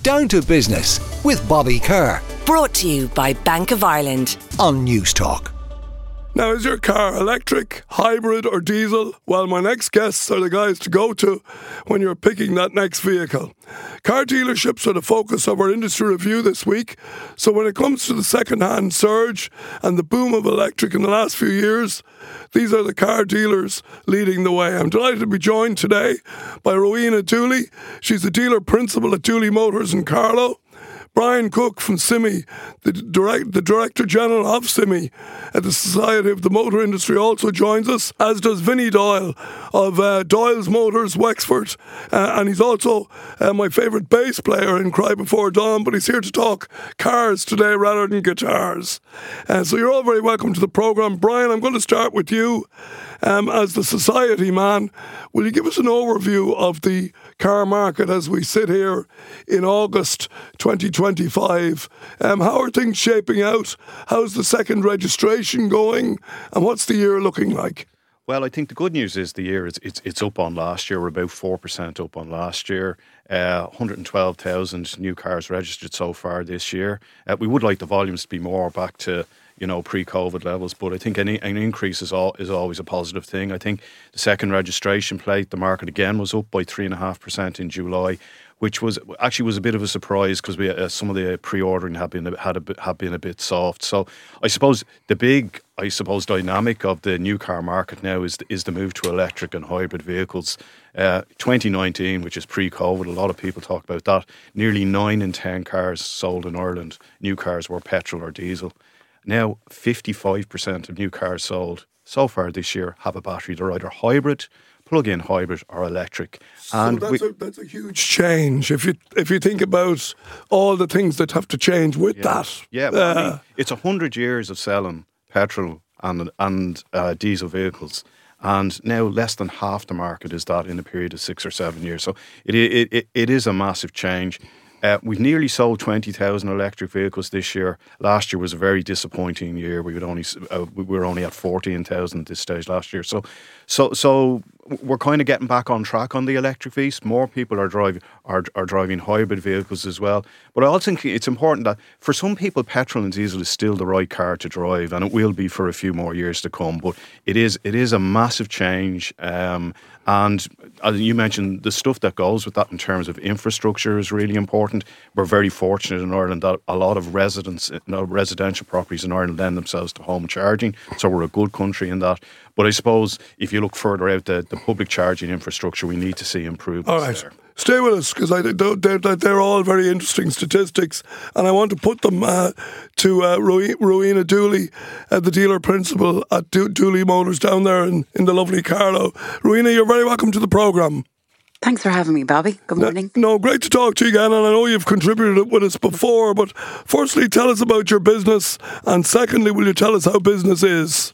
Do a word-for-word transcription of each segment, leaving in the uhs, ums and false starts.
Down to Business with Bobby Kerr. Brought to you by Bank of Ireland on News Talk. Now, is your car electric, hybrid or diesel? Well, my next guests are the guys to go to when you're picking that next vehicle. Car dealerships are the focus of our industry review this week. So when it comes to the second-hand surge and the boom of electric in the last few years, these are the car dealers leading the way. I'm delighted to be joined today by Rowena Dooley. She's the dealer principal at Dooley Motors in Carlow. Brian Cook from S I M I, the, direct, the Director General of S I M I at the Society of the Motor Industry, also joins us, as does Vinnie Doyle of uh, Doyle's Motors, Wexford. Uh, and he's also uh, my favourite bass player in Cry Before Dawn, but he's here to talk cars today rather than guitars. Uh, so you're all very welcome to the programme. Brian, I'm going to start with you. Um, as the society man, will you give us an overview of the car market as we sit here in August twenty twenty-five? Um, how are things shaping out? How's the second registration going? And what's the year looking like? Well, I think the good news is the year is it's it's up on last year. We're about four percent up on last year. Uh, one hundred twelve thousand new cars registered so far this year. Uh, we would like the volumes to be more back to, you know, pre-COVID levels, but I think any an increase is all is always a positive thing. I think the second registration plate, the market again was up by three and a half percent in July, which was actually was a bit of a surprise because we uh, some of the pre-ordering had been had a bit, had been a bit soft. So I suppose the big I suppose dynamic of the new car market now is is the move to electric and hybrid vehicles. Uh, twenty nineteen, which is pre-COVID, a lot of people talk about that. Nearly nine in ten cars sold in Ireland, new cars, were petrol or diesel. Now, fifty-five percent of new cars sold so far this year have a battery. They're either hybrid, plug-in hybrid or electric. And so that's, we, a, that's a huge change if you if you think about all the things that have to change with yeah, that. Yeah, well, uh, I mean, it's one hundred years of selling petrol and, and uh, diesel vehicles. And now less than half the market is that in a period of six or seven years. So it it it, it is a massive change. Uh, we've nearly sold twenty thousand electric vehicles this year. Last year was a very disappointing year. We would only uh, we were only at fourteen thousand at this stage last year. So, so, so we're kind of getting back on track on the electric piece. More people are driving are are driving hybrid vehicles as well. But I also think it's important that for some people, petrol and diesel is still the right car to drive, and it will be for a few more years to come. But it is it is a massive change. Um, And as you mentioned, the stuff that goes with that in terms of infrastructure is really important. We're very fortunate in Ireland that a lot of residents, you know, residential properties in Ireland lend themselves to home charging. So we're a good country in that. But I suppose if you look further out, the, the public charging infrastructure, we need to see improvements all right. there. Stay with us because they're, they're all very interesting statistics, and I want to put them uh, to uh, Rowena Dooley, uh, the dealer principal at Do- Dooley Motors down there in, in the lovely Carlow. Rowena, you're very welcome to the programme. Thanks for having me, Bobby. Good morning. No, no, great to talk to you again, and I know you've contributed with us before, but firstly, tell us about your business, and secondly, will you tell us how business is?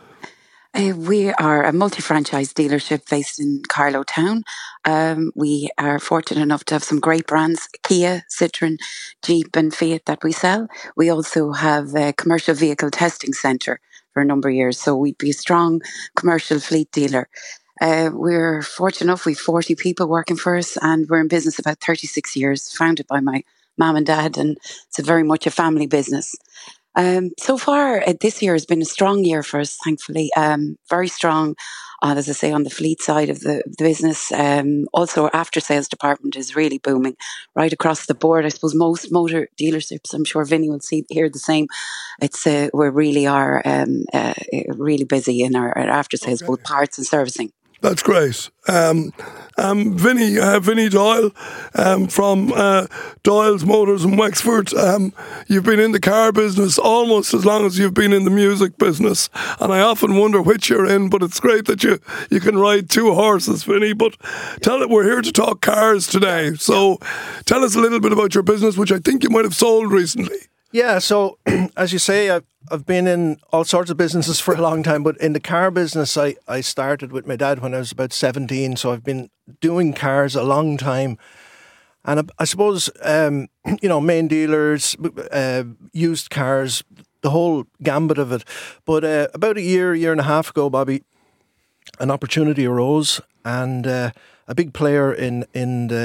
Uh, we are a multi-franchise dealership based in Carlow Town. Um, we are fortunate enough to have some great brands, Kia, Citroen, Jeep and Fiat that we sell. We also have a commercial vehicle testing centre for a number of years, so we'd be a strong commercial fleet dealer. Uh, we're fortunate enough, we've forty people working for us, and we're in business about thirty-six years, founded by my mum and dad, and it's a very much a family business. Um, so far, uh, this year has been a strong year for us, thankfully. Um, very strong, uh, as I say, on the fleet side of the, the business. Um, also, our after-sales department is really booming right across the board. I suppose most motor dealerships, I'm sure Vinny will see hear the same. It's uh, we really are um, uh, really busy in our, our after-sales, okay. Both parts and servicing. That's great. Um, um, Vinnie, uh, Vinnie Doyle um, from uh, Doyle's Motors in Wexford. Um, you've been in the car business almost as long as you've been in the music business, and I often wonder which you're in. But it's great that you you can ride two horses, Vinnie. But tell it, we're here to talk cars today. So tell us a little bit about your business, which I think you might have sold recently. Yeah, so as you say, I've, I've been in all sorts of businesses for a long time, but in the car business, I, I started with my dad when I was about seventeen, so I've been doing cars a long time. And I, I suppose, um, you know, main dealers, uh, used cars, the whole gambit of it. But uh, about a year, year and a half ago, Bobby, an opportunity arose, and uh, a big player in, in the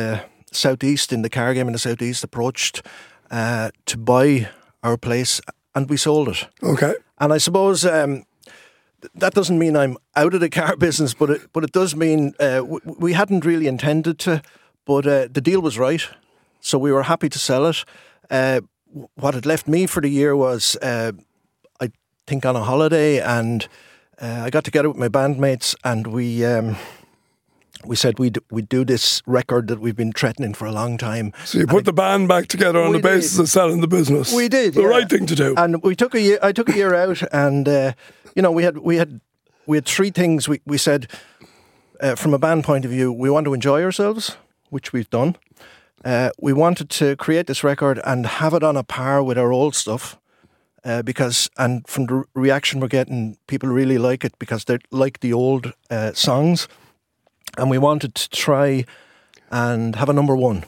Southeast, in the car game in the Southeast, approached uh, to buy our place, and we sold it. Okay. And I suppose um, th- that doesn't mean I'm out of the car business, but it, but it does mean uh, w- we hadn't really intended to, but uh, the deal was right, so we were happy to sell it. Uh, what had left me for the year was, uh, I think, on a holiday, and uh, I got together with my bandmates, and we um, we said we'd we'd do this record that we've been threatening for a long time. So you put And the band back together on We the basis did. of selling the business. We did, The yeah. right thing to do. And we took a year. I took a year out, and uh, you know, we had we had we had three things. We we said, uh, from a band point of view, we want to enjoy ourselves, which we've done. Uh, we wanted to create this record and have it on a par with our old stuff, uh, because and from the reaction we're getting, people really like it because they like the old uh, songs, and we wanted to try and have a number one,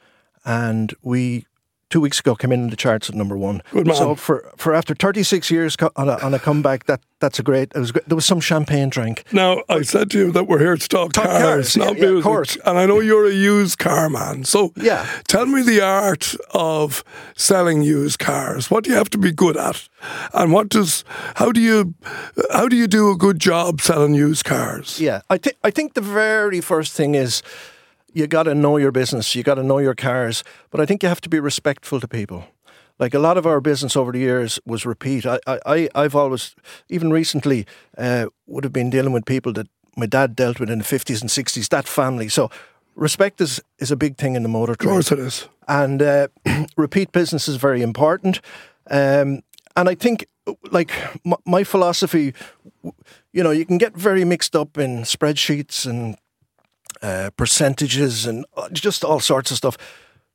and we. Two weeks ago, came in the charts at number one. Good man. So for, for after thirty-six years co- on a, on a comeback, that that's a great. It was great. There was some champagne drank. Now, I said to you that we're here to talk, Talk cars, cars, not yeah, yeah, of music. course. And I know you're a used car man. So Yeah. tell me the art of selling used cars. What do you have to be good at? And what does how do you how do you do a good job selling used cars? Yeah, I think I think the very first thing is you got to know your business. You got to know your cars. But I think you have to be respectful to people. Like a lot of our business over the years was repeat. I, I, I've always, even recently, uh, would have been dealing with people that my dad dealt with in the fifties and sixties, that family. So respect is, is a big thing in the motor Of trade. course it is. And uh, repeat business is very important. Um, and I think, like, m- my philosophy, w- you know, you can get very mixed up in spreadsheets and uh, percentages and uh, just all sorts of stuff.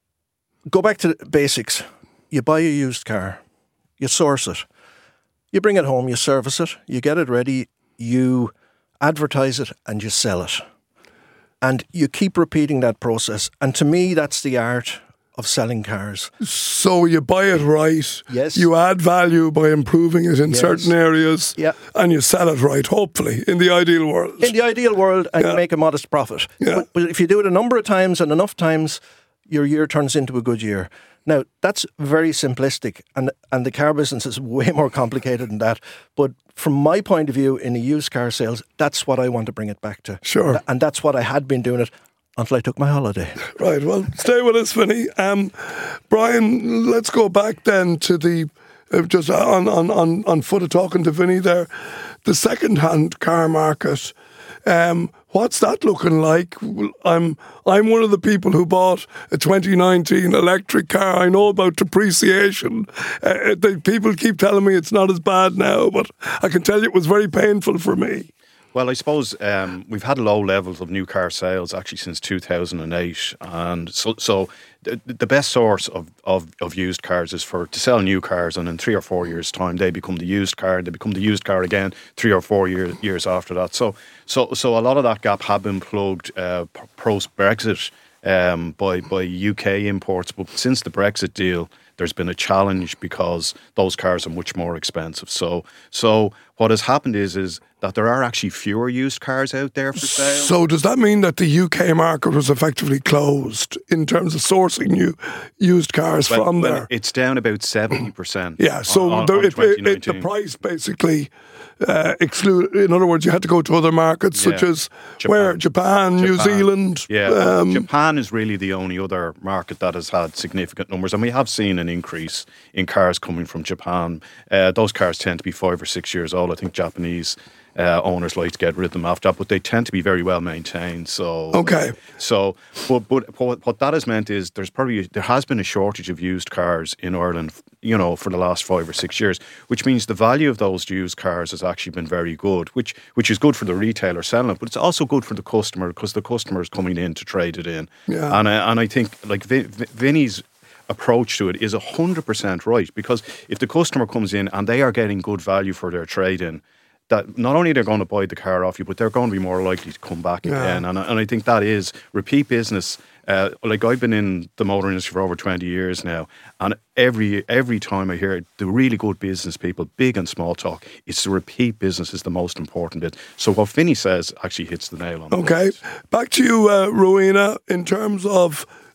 Go back to the basics. You buy a used car, you source it, you bring it home, you service it, you get it ready, you advertise it, and you sell it. And you keep repeating that process. And to me, that's the art of selling cars. So you buy it right. Yes. You add value by improving it in Yes. certain areas. Yeah. And you sell it right, hopefully, in the ideal world. In the ideal world, and Yeah. you make a modest profit. Yeah. But, but if you do it a number of times and enough times, your year turns into a good year. Now, that's very simplistic, and and the car business is way more complicated than that. But from my point of view, in the used car sales, that's what I want to bring it back to. Sure. And that's what I had been doing it until I took my holiday. Right, well, stay with us, Vinny. Um, Brian, let's go back then to the, uh, just on, on, on, on foot of talking to Vinny there, the second-hand car market. Um, what's that looking like? Well, I'm I'm one of the people who bought a twenty nineteen electric car. I know about depreciation. Uh, the people keep telling me it's not as bad now, but I can tell you it was very painful for me. Well, I suppose um, we've had low levels of new car sales actually since two thousand eight, and so so the, the best source of, of, of used cars is for to sell new cars, and in three or four years' time they become the used car. They become the used car again three or four years years after that. So so so a lot of that gap had been plugged uh, post Brexit um, by by U K imports, but since the Brexit deal, there's been a challenge because those cars are much more expensive. So, so what has happened is is that there are actually fewer used cars out there for sale. So does that mean that the U K market was effectively closed in terms of sourcing new used cars Well, from well, there? it's down about seventy percent. Yeah, so on, the, on it, it, it, the price basically uh, exclude. In other words, you had to go to other markets such Yeah. as Japan. where Japan, New Japan. Zealand. Yeah, um, Japan is really the only other market that has had significant numbers, and we have seen an increase in cars coming from Japan. Uh, those cars tend to be five or six years old. I think Japanese uh, owners like to get rid of them after that, but they tend to be very well maintained. So Okay. So, but but what, what that has meant is there's probably there has been a shortage of used cars in Ireland, you know, for the last five or six years, which means the value of those used cars has actually been very good, which which is good for the retailer selling it, but it's also good for the customer because the customer is coming in to trade it in. Yeah. And I, and I think like Vin, Vinny's approach to it is one hundred percent right, because if the customer comes in and they are getting good value for their trade-in, that not only they're going to buy the car off you, but they're going to be more likely to come back Yeah. again. And, I- and I think that is repeat business. Uh, like I've been in the motor industry for over twenty years now, and every every time I hear the really good business people, big and small talk, it's the repeat business is the most important bit. So what Vinny says actually hits the nail on the Okay, head. back to you, uh, Rowena. In terms of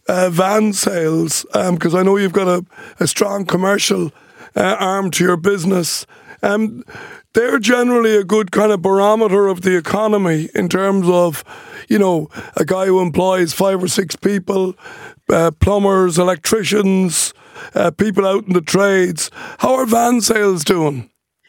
uh, van sales, because um, I know you've got a, a strong commercial uh, arm to your business. Um, they're generally a good kind of barometer of the economy in terms of, you know, a guy who employs five or six people, uh, plumbers, electricians, uh, people out in the trades. How are van sales doing?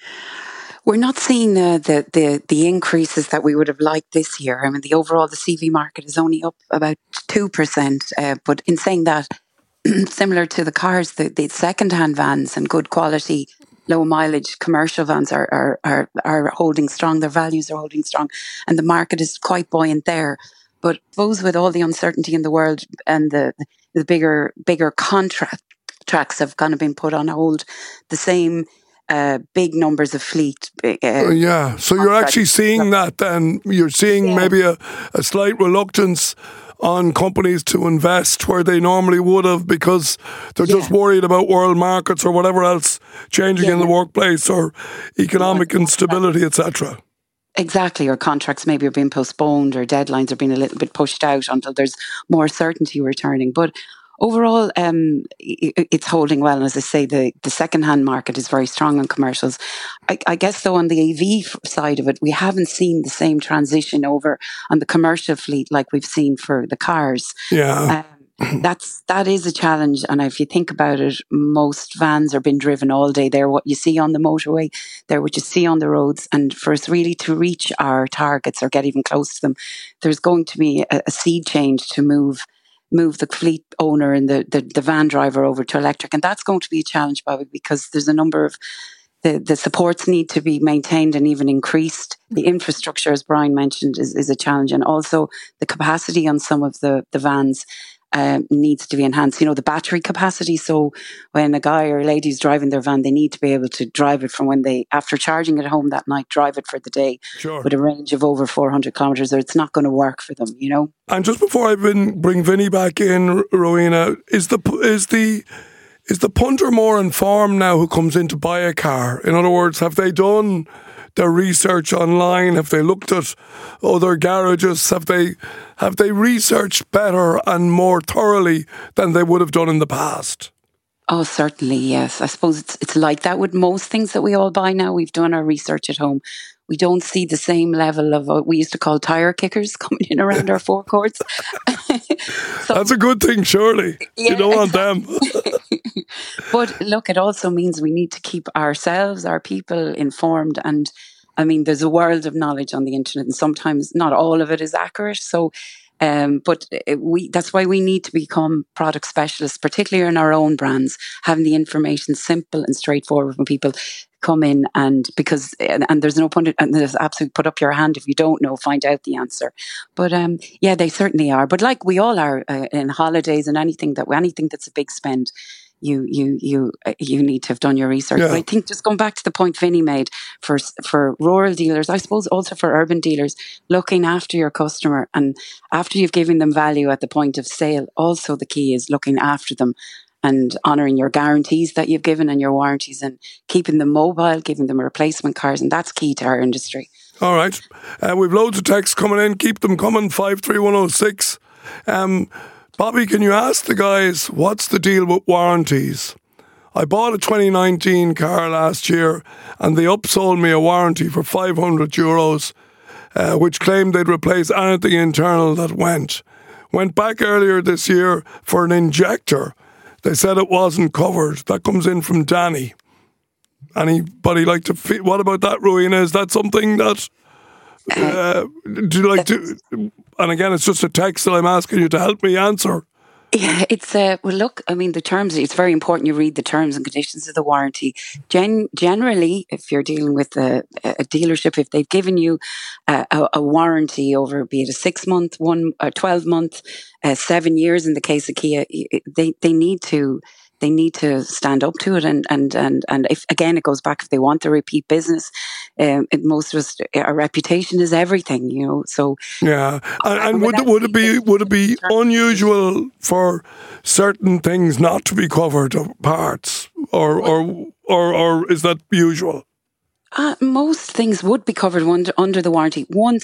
We're not seeing uh, the, the the increases that we would have liked this year. I mean, the overall, the C V market is only up about two percent. Uh, but in saying that, similar to the cars, the, the second-hand vans and good quality, low mileage commercial vans are, are, are, are holding strong. Their values are holding strong. And the market is quite buoyant there. But I suppose with all the uncertainty in the world and the, the bigger bigger contract tracks have kind of been put on hold, the same Uh, big numbers of fleet. Uh, yeah, so you're actually seeing that then. You're seeing yeah. maybe a, a slight reluctance on companies to invest where they normally would have because they're yeah. just worried about world markets or whatever else changing yeah. in the workplace or economic yeah. instability, et cetera. Exactly, or contracts maybe are being postponed or deadlines are being a little bit pushed out until there's more certainty returning. But overall, um, it's holding well. And as I say, the, the second-hand market is very strong on commercials. I, I guess, though, on the A V side of it, we haven't seen the same transition over on the commercial fleet like we've seen for the cars. Yeah. Um, that's, that is a challenge. And if you think about it, most vans are being driven all day. They're what you see on the motorway. They're what you see on the roads. And for us really to reach our targets or get even close to them, there's going to be a, a sea change to move move the fleet owner and the, the, the van driver over to electric. And that's going to be a challenge, Bobby, because there's a number of the, the supports need to be maintained and even increased. The infrastructure, as Brian mentioned, is, is a challenge. And also the capacity on some of the, the vans um, needs to be enhanced. You know, the battery capacity. So when a guy or a lady is driving their van, they need to be able to drive it from when they, after charging at home that night, drive it for the day sure. with a range of over four hundred kilometres, or it's not going to work for them, you know? And just before I bring, bring Vinny back in, Rowena, is the, is the, is the punter more informed now who comes in to buy a car? In other words, have they done their research online? Have they looked at other garages? Have they have they researched better and more thoroughly than they would have done in the past? Oh, certainly, yes. I suppose it's it's like that with most things that we all buy now. We've done our research at home. We don't see the same level of what we used to call tire kickers coming in around our forecourts. So, that's a good thing, surely. Yeah, you don't exactly. want them. But look, it also means we need to keep ourselves, our people informed. And I mean, there's a world of knowledge on the internet, and sometimes not all of it is accurate. So, um, but it, we that's why we need to become product specialists, particularly in our own brands, having the information simple and straightforward when people come in, and because and, and there's no point, and there's absolutely put up your hand if you don't know, find out the answer. But um, yeah, they certainly are. But like we all are uh, in holidays and anything that anything that's a big spend, you you you uh, you need to have done your research. Yeah. But I think just going back to the point Vinny made for for rural dealers, I suppose also for urban dealers, looking after your customer, and after you've given them value at the point of sale, also the key is looking after them and honouring your guarantees that you've given and your warranties, and keeping them mobile, giving them replacement cars, and that's key to our industry. All right. Uh, we've loads of texts coming in. Keep them coming, five three one oh six. Um, Bobby, can you ask the guys, what's the deal with warranties? I bought a twenty nineteen car last year and they upsold me a warranty for five hundred euros, uh, which claimed they'd replace anything internal that went. Went back earlier this year for an injector. They said it wasn't covered. That comes in from Danny. Anybody like to... Fe- what about that, Rowena? Is that something that... Uh, do you like to... And again, it's just a text that I'm asking you to help me answer. Yeah, it's uh, well. Look, I mean, the terms. It's very important you read the terms and conditions of the warranty. Gen- generally, if you're dealing with a, a dealership, if they've given you a, a, a warranty over, be it a six month, one, or twelve month, uh, seven years, in the case of Kia, they they need to. They need to stand up to it, and and and and if again it goes back, if they want the repeat business, um, it, most of us, our reputation is everything, you know. So yeah, and, and would it, would it be would it be unusual for certain things not to be covered, or parts, or or or or is that usual? Uh, most things would be covered under under the warranty once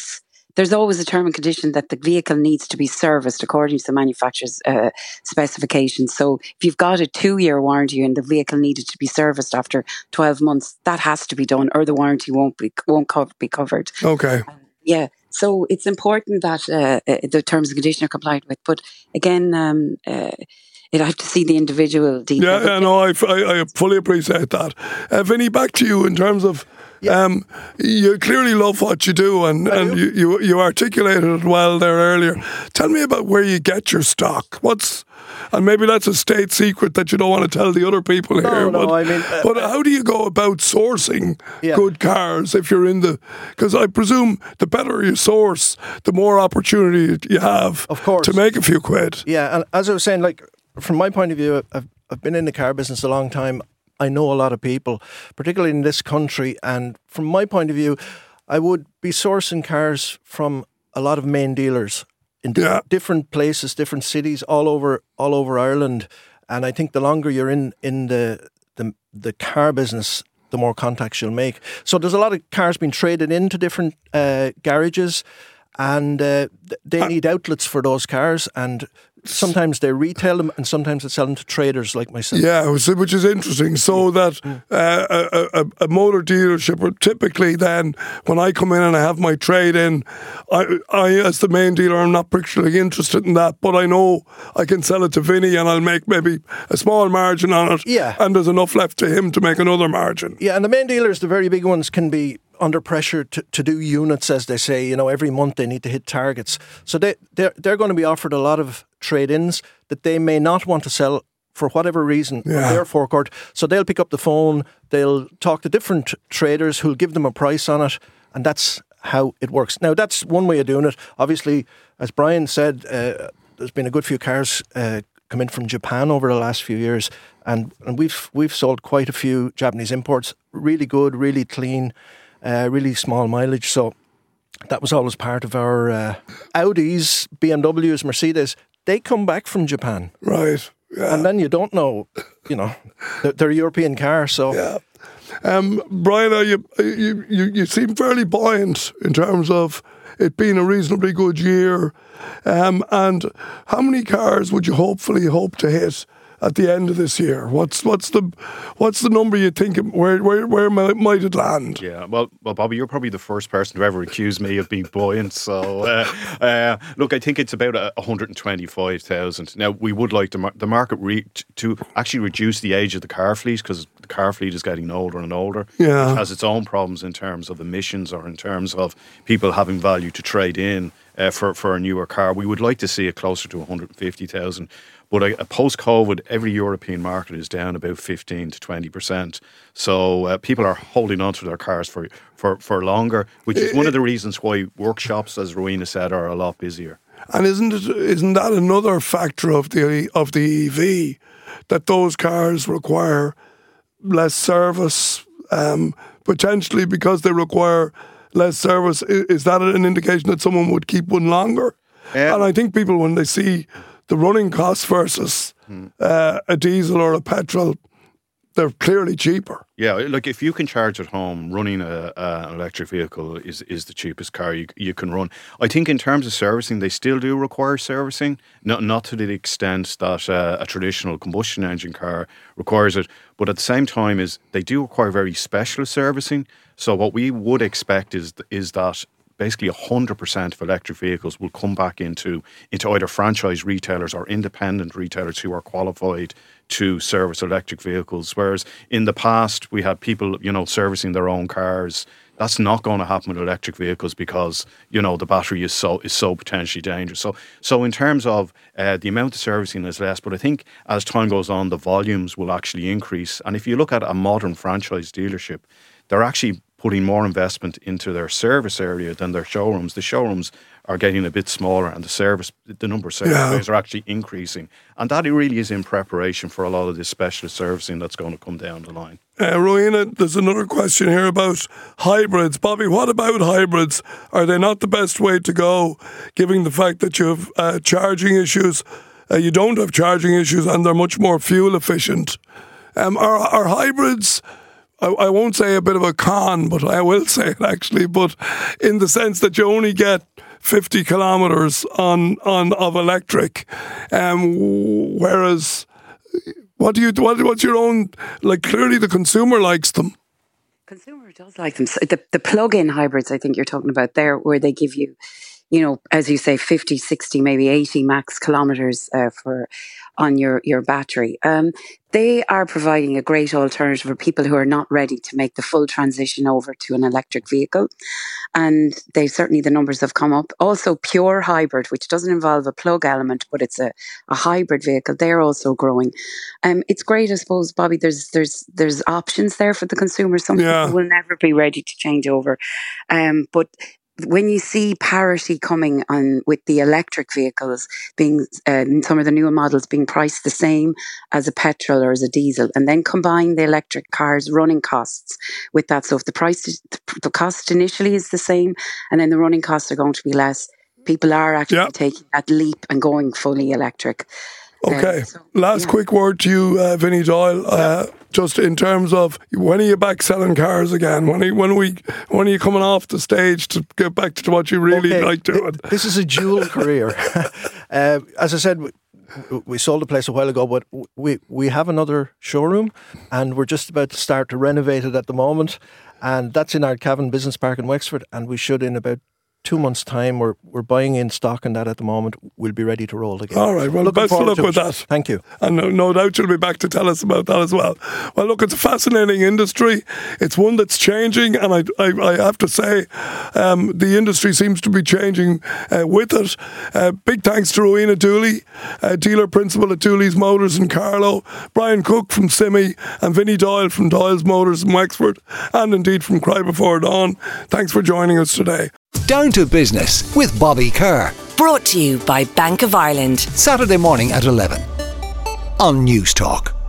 there's always a term and condition that the vehicle needs to be serviced according to the manufacturer's uh, specifications. So if you've got a two-year warranty and the vehicle needed to be serviced after twelve months, that has to be done, or the warranty won't be won't co- be covered. Okay. Um, yeah. So it's important that uh, the terms and conditions are complied with. But again, um, uh, You'd have to see the individual detail. Yeah, yeah, no, I, I, I fully appreciate that. Uh, Vinny, back to you in terms of, yeah. um, you clearly love what you do, and, and do. You, you you articulated it well there earlier. Tell me about where you get your stock. What's, and maybe that's a state secret that you don't want to tell the other people no, here. No, but, I mean, uh, but how do you go about sourcing yeah. good cars if you're in the? Because I presume the better you source, the more opportunity you have, of course, to make a few quid. Yeah, and as I was saying, like, from my point of view, I've, I've been in the car business a long time. I know a lot of people, particularly in this country. And from my point of view, I would be sourcing cars from a lot of main dealers in di- yeah. different places, different cities, all over all over Ireland. And I think the longer you're in in the the, the car business, the more contacts you'll make. So there's a lot of cars being traded into different uh, garages, and uh, they need outlets for those cars, and sometimes they retail them, and sometimes they sell them to traders like myself. Yeah, which is interesting. So that uh, a, a, a motor dealership would typically then, when I come in and I have my trade in, I, I as the main dealer, I'm not particularly interested in that, but I know I can sell it to Vinny and I'll make maybe a small margin on it. Yeah. And there's enough left to him to make another margin. Yeah, and the main dealers, the very big ones, can be under pressure to, to do units, as they say. You know, every month they need to hit targets. So they, they're, they're going to be offered a lot of trade-ins that they may not want to sell for whatever reason yeah. on their forecourt. So they'll pick up the phone, they'll talk to different traders who'll give them a price on it, and that's how it works. Now, that's one way of doing it. Obviously, as Brian said, uh, there's been a good few cars uh, come in from Japan over the last few years, and, and we've we've sold quite a few Japanese imports. Really good, really clean, uh, really small mileage. So that was always part of our uh, Audis, B M Ws, Mercedes. They come back from Japan. Right. Yeah. And then you don't know, you know, they're, they're a European car. So, yeah. Um, Brian, are you, you, you, you seem fairly buoyant in terms of it being a reasonably good year. Um, and how many cars would you hopefully hope to hit at the end of this year? What's what's the what's the number you think? Where where where might, might it land? Yeah, well, well, Bobby, you're probably the first person to ever accuse me of being buoyant. So, uh, uh, look, I think it's about uh, one hundred twenty-five thousand. Now, we would like the, mar- the market re- to actually reduce the age of the car fleet, because the car fleet is getting older and older. Yeah. It has its own problems in terms of emissions or in terms of people having value to trade in uh, for for a newer car. We would like to see it closer to one hundred fifty thousand. But uh, post-COVID, every European market is down about fifteen to twenty percent. So uh, people are holding on to their cars for, for, for longer, which is one of the reasons why workshops, as Rowena said, are a lot busier. And isn't it, isn't that another factor of the of the E V, that those cars require less service, um, potentially because they require less service? Is, is that an indication that someone would keep one longer? Um, and I think people, when they see the running costs versus hmm. uh, a diesel or a petrol, they're clearly cheaper. Yeah, like if you can charge at home, running a, a, an electric vehicle is, is the cheapest car you, you can run. I think in terms of servicing, they still do require servicing, not not to the extent that uh, a traditional combustion engine car requires it, but at the same time is they do require very specialist servicing. So what we would expect is is that basically one hundred percent of electric vehicles will come back into into either franchise retailers or independent retailers who are qualified to service electric vehicles. Whereas in the past, we had people, you know, servicing their own cars. That's not going to happen with electric vehicles because, you know, the battery is so is so potentially dangerous. So, so in terms of uh, the amount of servicing is less, but I think as time goes on, the volumes will actually increase. And if you look at a modern franchise dealership, they're actually putting more investment into their service area than their showrooms. The showrooms are getting a bit smaller, and the service, the number of service yeah. bays are actually increasing. And that really is in preparation for a lot of this specialist servicing that's going to come down the line. Uh, Rowena, there's another question here about hybrids. Bobby, what about hybrids? Are they not the best way to go, given the fact that you have uh, charging issues? Uh, you don't have charging issues, and they're much more fuel efficient. Um, are, are hybrids... I, I won't say a bit of a con, but I will say it actually, but in the sense that you only get fifty kilometres on, on of electric, um, whereas what do you what what's your own, like, clearly the consumer likes them. Consumer does like them. So the the plug-in hybrids, I think you're talking about there, where they give you, you know, as you say, fifty, sixty, maybe eighty max kilometres uh, for on your, your battery. Um, they are providing a great alternative for people who are not ready to make the full transition over to an electric vehicle. And they certainly, the numbers have come up. Also, pure hybrid, which doesn't involve a plug element, but it's a, a hybrid vehicle, they're also growing. Um, it's great, I suppose, Bobby, there's there's there's options there for the consumer. Some Yeah. people will never be ready to change over. Um, but when you see parity coming on with the electric vehicles being, uh, some of the newer models being priced the same as a petrol or as a diesel, and then combine the electric cars' running costs with that. So if the price, the cost initially is the same, and then the running costs are going to be less, people are actually Yeah. taking that leap and going fully electric. Okay, Uh, so, last yeah. quick word to you, uh, Vinnie Doyle. Uh, just in terms of, when are you back selling cars again? When are, when are we? When are you coming off the stage to get back to what you really Okay, like doing? th- This is a dual career. uh, as I said, we, we sold the place a while ago, but we, we have another showroom and we're just about to start to renovate it at the moment. And that's in our Cavan Business Park in Wexford. And we should, in about two months' time, we're, we're buying in stock in that at the moment. We'll be ready to roll again. All right, well, Looking best of forward luck to with it. that. Thank you. And no, no doubt you'll be back to tell us about that as well. Well, look, it's a fascinating industry. It's one that's changing, and I, I, I have to say, um, the industry seems to be changing uh, with it. Uh, big thanks to Rowena Dooley, uh, dealer principal at Dooley's Motors in Carlow, Brian Cook from Simi, and Vinnie Doyle from Doyle's Motors in Wexford, and indeed from Cry Before Dawn. Thanks for joining us today. Down to Business with Bobby Kerr. Brought to you by Bank of Ireland. Saturday morning at eleven on News Talk.